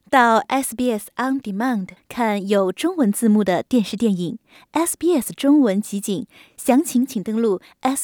到 SBS On Demand 看有中文字幕的电视电影 SBS 中文集锦，详情请登录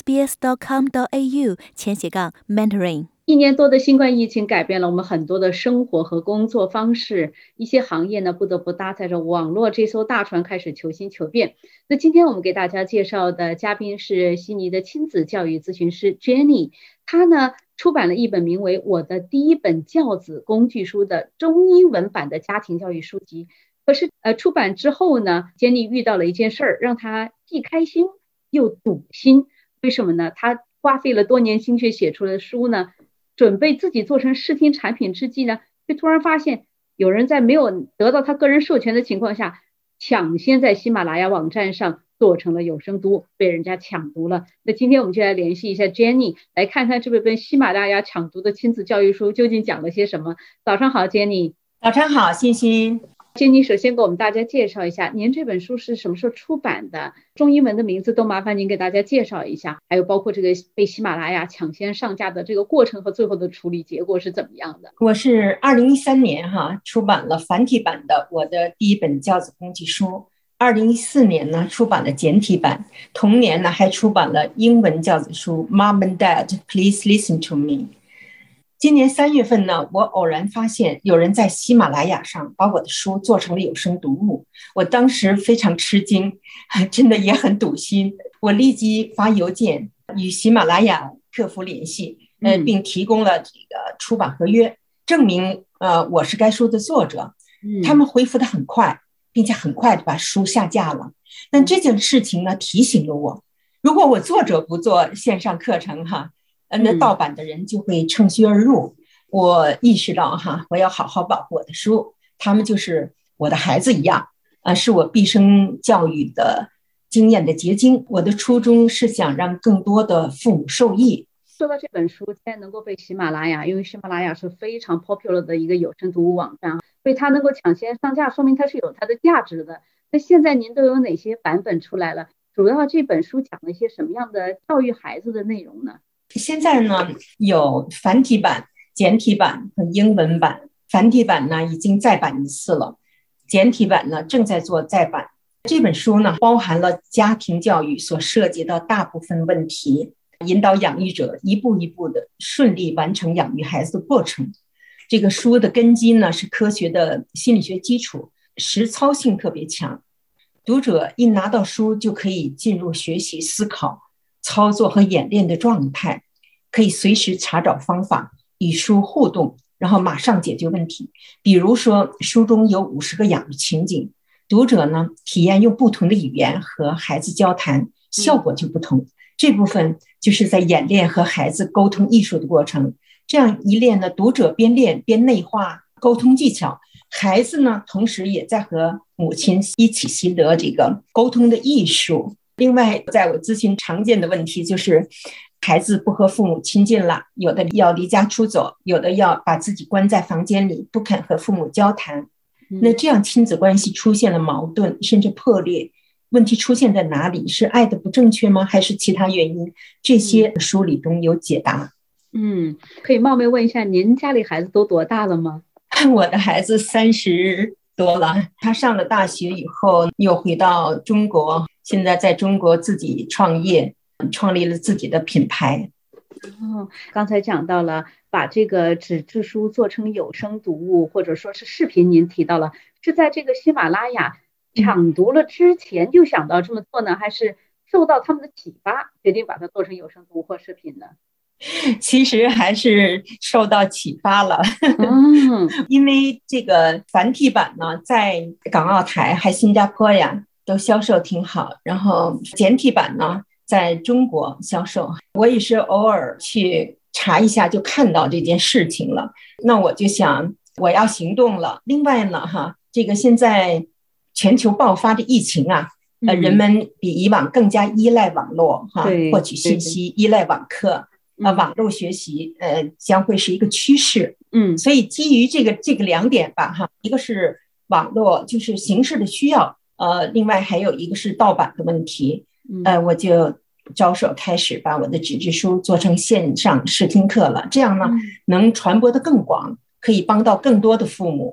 sbs.com.au/Mandarin。 1年多的新冠疫情改变了我们很多的生活和工作方式，一些行业呢不得不搭载着网络这艘大船开始求新求变。那今天我们给大家介绍的嘉宾是悉尼的亲子教育咨询师 Jenny， 她呢出版了一本名为《我的第一本教子工具书》的中英文版的家庭教育书籍。可是出版之后呢 Jenny 遇到了一件事儿，让她既开心又堵心。为什么呢？她花费了多年心血写出了书呢，准备自己做成视听产品之际呢，却突然发现有人在没有得到他个人授权的情况下，抢先在喜马拉雅网站上做成了有声读，被人家抢读了。那今天我们就来联系一下 Jenny， 来看看这本喜马拉雅抢读的亲子教育书究竟讲了些什么。早上好 Jenny。 早上好欣欣。 Jenny 首先给我们大家介绍一下您这本书是什么时候出版的，中英文的名字都麻烦您给大家介绍一下，还有包括这个被喜马拉雅抢先上架的这个过程和最后的处理结果是怎么样的。 我是2013年出版了繁体版的我的第一本教子工具书，2014年呢出版了简体版，同年呢还出版了英文教子书 Mom and Dad Please Listen to Me。今年3月份呢，我偶然发现有人在喜马拉雅上把我的书做成了有声读物，我当时非常吃惊，真的也很堵心。我立即发邮件与喜马拉雅客服联系，并提供了这个出版合约，证明我是该书的作者。他们回复得很快，并且很快的把书下架了。但这件事情呢，提醒了我，如果我作者不做线上课程那盗版的人就会趁虚而入。我意识到我要好好保护我的书，他们就是我的孩子一样，是我毕生教育的经验的结晶。我的初衷是想让更多的父母受益。 说到这本书现在能够被喜马拉雅，因为喜马拉雅是非常 popular 的一个有声读物网站，所以它能够抢先上架，说明它是有它的价值的。那现在您都有哪些版本出来了？主要这本书讲了一些什么样的教育孩子的内容呢？ 现在呢有繁体版、简体版和英文版。繁体版呢已经再版1次了，简体版呢正在做再版。这本书呢包含了家庭教育所涉及的大部分问题，引导养育者一步一步的顺利完成养育孩子的过程。这个书的根基呢是科学的心理学基础，实操性特别强。读者一拿到书就可以进入学习、思考、操作和演练的状态，可以随时查找方法，与书互动，然后马上解决问题。比如说书中有50个养育情景，读者呢体验用不同的语言和孩子交谈，效果就不同。这部分就是在演练和孩子沟通艺术的过程。这样一练呢，读者边练边内化沟通技巧，孩子呢同时也在和母亲一起习得这个沟通的艺术。另外在我咨询常见的问题就是孩子不和父母亲近了，有的要离家出走，有的要把自己关在房间里，不肯和父母交谈。那这样亲子关系出现了矛盾甚至破裂，问题出现在哪里？是爱的不正确吗？还是其他原因？这些书里中有解答。 可以冒昧问一下，您家里孩子都多大了吗？ 我的孩子30多了，他上了大学以后又回到中国，现在在中国自己创业，创立了自己的品牌。 刚才讲到了把这个纸质书做成有声读物或者说是视频，您提到了是在这个喜马拉雅抢读了之前就想到这么做呢，还是受到他们的启发决定把它做成有声读物或视频呢？ 其实还是受到启发了因为这个繁体版呢在港澳台还新加坡呀都销售挺好，然后简体版呢在中国销售。我也是偶尔去查一下就看到这件事情了，那我就想我要行动了。另外呢这个现在全球爆发的疫情人们比以往更加依赖网络获取信息，依赖网课，网络学习将会是一个趋势。所以基于这个2点吧一个是网络就是形式的需要，另外还有一个是盗版的问题。我就着手开始把我的纸质书做成线上视听课了，这样呢能传播得更广，可以帮到更多的父母。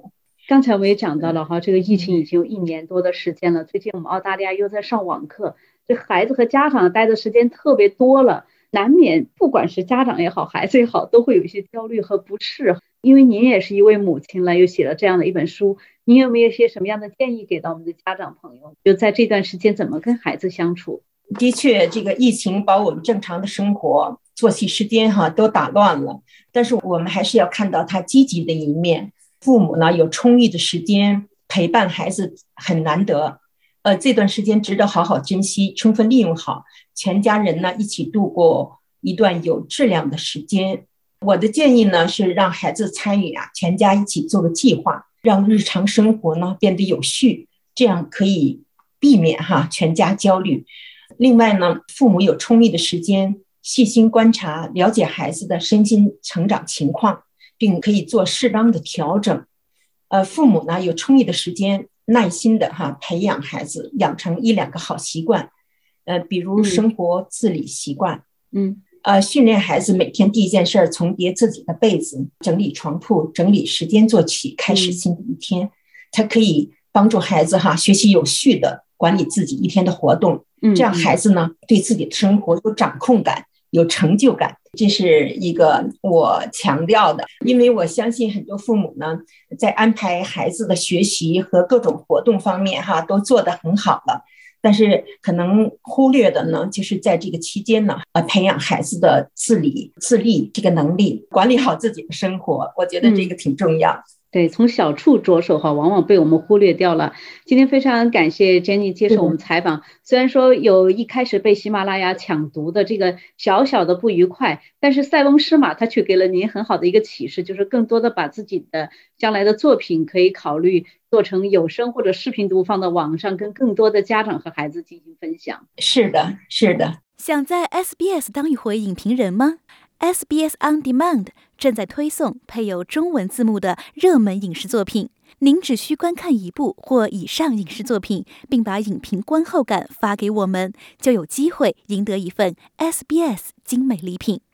刚才我也讲到了哈，这个疫情已经有1年多的时间了。最近我们澳大利亚又在上网课，这孩子和家长待的时间特别多了，难免不管是家长也好，孩子也好，都会有一些焦虑和不适。因为您也是一位母亲了，又写了这样的一本书，您有没有一些什么样的建议给到我们的家长朋友？就在这段时间怎么跟孩子相处？ 的确，这个疫情把我们正常的生活作息时间都打乱了，但是我们还是要看到它积极的一面。父母呢有充裕的时间陪伴孩子很难得，这段时间值得好好珍惜，充分利用好，全家人呢一起度过一段有质量的时间。我的建议呢是让孩子参与全家一起做个计划，让日常生活呢变得有序，这样可以避免全家焦虑。另外呢，父母有充裕的时间细心观察，了解孩子的身心成长情况，并可以做适当的调整。父母呢有充裕的时间耐心的培养孩子，养成1、2个好习惯，比如生活自理习惯，训练孩子每天第一件事从叠自己的被子、整理床铺、整理时间做起，开始新的一天。它可以帮助孩子学习有序的管理自己一天的活动，这样孩子呢对自己的生活有掌控感，有成就感。这是一个我强调的，因为我相信很多父母呢在安排孩子的学习和各种活动方面都做得很好了，但是可能忽略的呢就是在这个期间呢培养孩子的自立这个能力，管理好自己的生活，我觉得这个挺重要。 对，从小处着手往往被我们忽略掉了。今天非常感谢 Jenny 接受我们采访，虽然说有一开始被喜马拉雅抢读的这个小小的不愉快，但是塞翁失马他却给了您很好的一个启示，就是更多的把自己的将来的作品可以考虑做成有声或者视频读，放到网上，跟更多的家长和孩子进行分享。 是的，是的。 想在 SBS 当一回影评人吗？ SBS On Demand 正在推送配有中文字幕的热门影视作品，您只需观看1部或以上影视作品，并把影评观后感发给我们，就有机会赢得一份 SBS 精美礼品。